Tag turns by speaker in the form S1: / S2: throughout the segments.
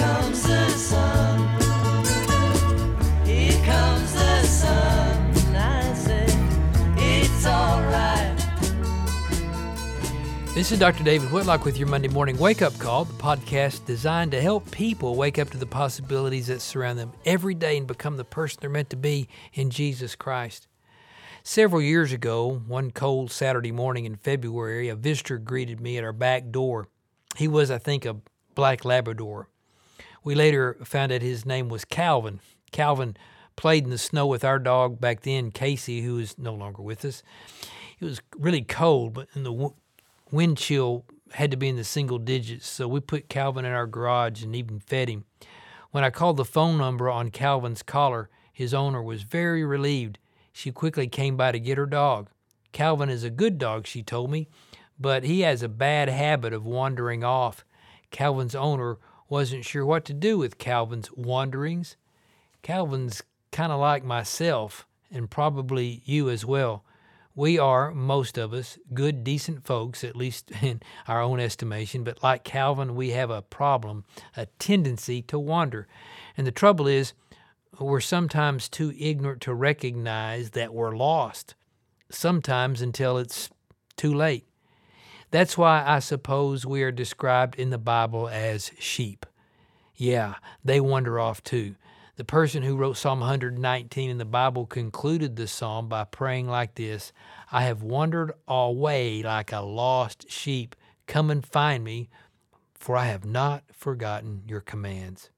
S1: comes the sun. Here comes the sun. I say, it's all right.
S2: This is Dr. David Whitlock with your Monday Morning Wake Up Call, the podcast designed to help people wake up to the possibilities that surround them every day and become the person they're meant to be in Jesus Christ. Several years ago, one cold Saturday morning in February, a visitor greeted me at our back door. He was, I think, a black Labrador. We later found out his name was Calvin. Calvin played in the snow with our dog back then, Casey, who is no longer with us. It was really cold, but in the wind chill had to be in the single digits, so we put Calvin in our garage and even fed him. When I called the phone number on Calvin's collar, his owner was very relieved. She quickly came by to get her dog. Calvin is a good dog, she told me, but he has a bad habit of wandering off. Calvin's owner wasn't sure what to do with Calvin's wanderings. Calvin's kind of like myself, and probably you as well. We are, most of us, good, decent folks, at least in our own estimation, but like Calvin, we have a problem, a tendency to wander. And the trouble is, we're sometimes too ignorant to recognize that we're lost, sometimes until it's too late. That's why I suppose we are described in the Bible as sheep. Yeah, they wander off too. The person who wrote Psalm 119 in the Bible concluded the psalm by praying like this: I have wandered away like a lost sheep. Come and find me, for I have not forgotten your commands.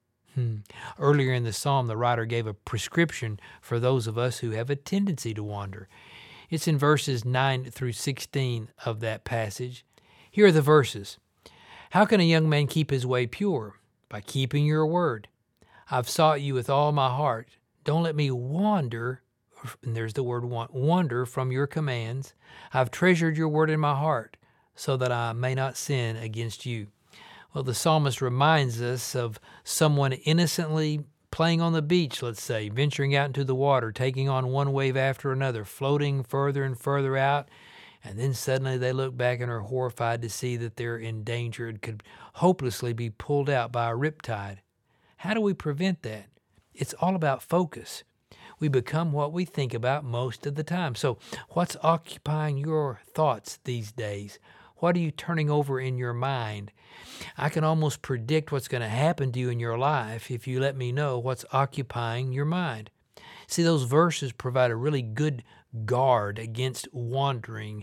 S2: Earlier in the psalm, the writer gave a prescription for those of us who have a tendency to wander. It's in verses 9 through 16 of that passage. Here are the verses. How can a young man keep his way pure? By keeping your word. I've sought you with all my heart. Don't let me wander, and there's the word wander from your commands. I've treasured your word in my heart so that I may not sin against you. Well, the psalmist reminds us of someone innocently playing on the beach, let's say, venturing out into the water, taking on one wave after another, floating further and further out, and then suddenly they look back and are horrified to see that they're in danger and could hopelessly be pulled out by a riptide. How do we prevent that? It's all about focus. We become what we think about most of the time. So what's occupying your thoughts these days? What are you turning over in your mind? I can almost predict what's going to happen to you in your life if you let me know what's occupying your mind. See, those verses provide a really good guard against wandering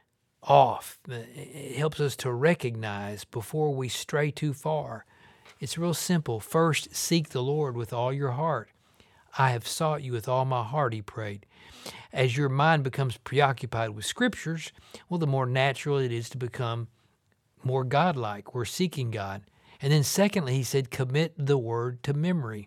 S2: off. It helps us to recognize before we stray too far. It's real simple. First, seek the Lord with all your heart. I have sought you with all my heart, he prayed. As your mind becomes preoccupied with scriptures, well, the more natural it is to become more godlike. We're seeking God. And then secondly, he said, commit the word to memory.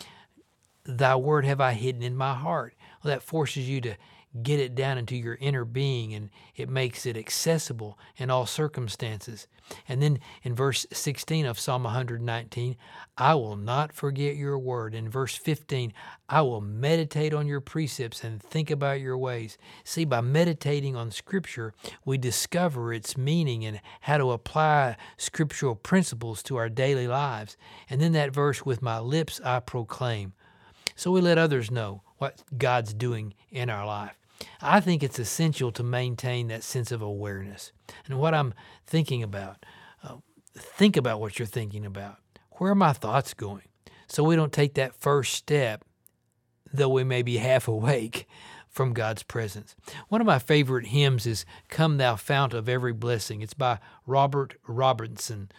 S2: Thy word have I hidden in my heart. Well, that forces you to get it down into your inner being, and it makes it accessible in all circumstances. And then in verse 16 of Psalm 119, I will not forget your word. In verse 15, I will meditate on your precepts and think about your ways. See, by meditating on Scripture, we discover its meaning and how to apply scriptural principles to our daily lives. And then that verse, with my lips I proclaim. So we let others know what God's doing in our life. I think it's essential to maintain that sense of awareness. And what I'm thinking about, think about what you're thinking about. Where are my thoughts going? So we don't take that first step, though we may be half awake, from God's presence. One of my favorite hymns is Come Thou Fount of Every Blessing. It's by Robert Robinson.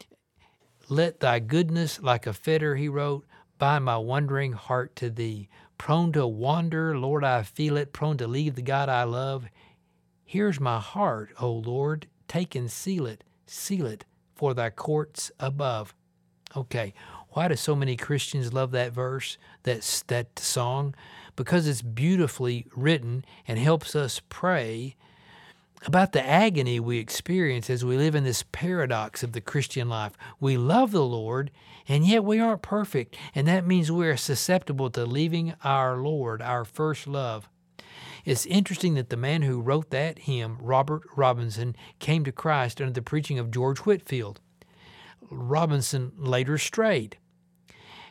S2: Let thy goodness like a fetter, he wrote, bind my wandering heart to thee. Prone to wander, Lord, I feel it, prone to leave the God I love. Here's my heart, O Lord, take and seal it for thy courts above. Okay, why do so many Christians love that verse, that song? Because it's beautifully written and helps us pray about the agony we experience as we live in this paradox of the Christian life. We love the Lord, and yet we aren't perfect, and that means we are susceptible to leaving our Lord, our first love. It's interesting that the man who wrote that hymn, Robert Robinson, came to Christ under the preaching of George Whitefield. Robinson later strayed.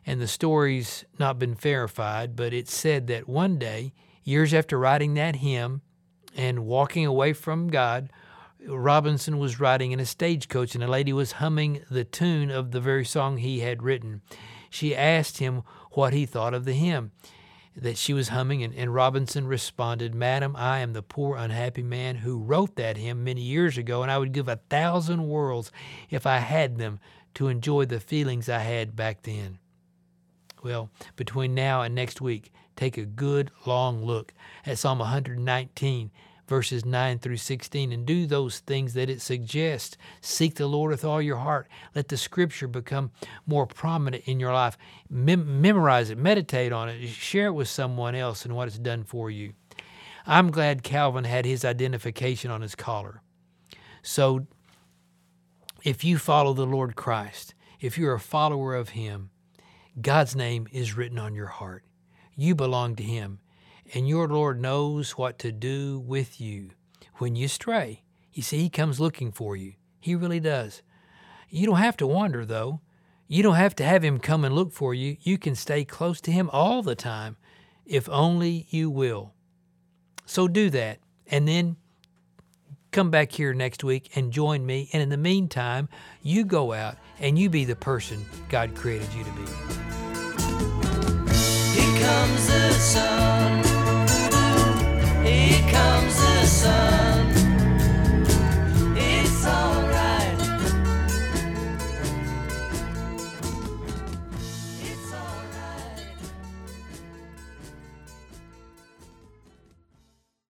S2: and the story's not been verified, but it's said that one day, years after writing that hymn and walking away from God, Robinson was riding in a stagecoach, and a lady was humming the tune of the very song he had written. She asked him what he thought of the hymn that she was humming, and Robinson responded, "Madam, I am the poor, unhappy man who wrote that hymn many years ago, and I would give 1,000 worlds if I had them to enjoy the feelings I had back then." Well, between now and next week, take a good long look at Psalm 119, verses 9 through 16, and do those things that it suggests. Seek the Lord with all your heart. Let the Scripture become more prominent in your life. Memorize it, meditate on it, share it with someone else and what it's done for you. I'm glad Calvin had his identification on his collar. So if you follow the Lord Christ, if you're a follower of Him, God's name is written on your heart. You belong to Him. And your Lord knows what to do with you when you stray. You see, He comes looking for you. He really does. You don't have to wander, though. You don't have to have Him come and look for you. You can stay close to Him all the time, if only you will. So do that, and then come back here next week and join me. And in the meantime, you go out and you be the person God created you to be.
S1: Here comes the sun. Here comes the sun.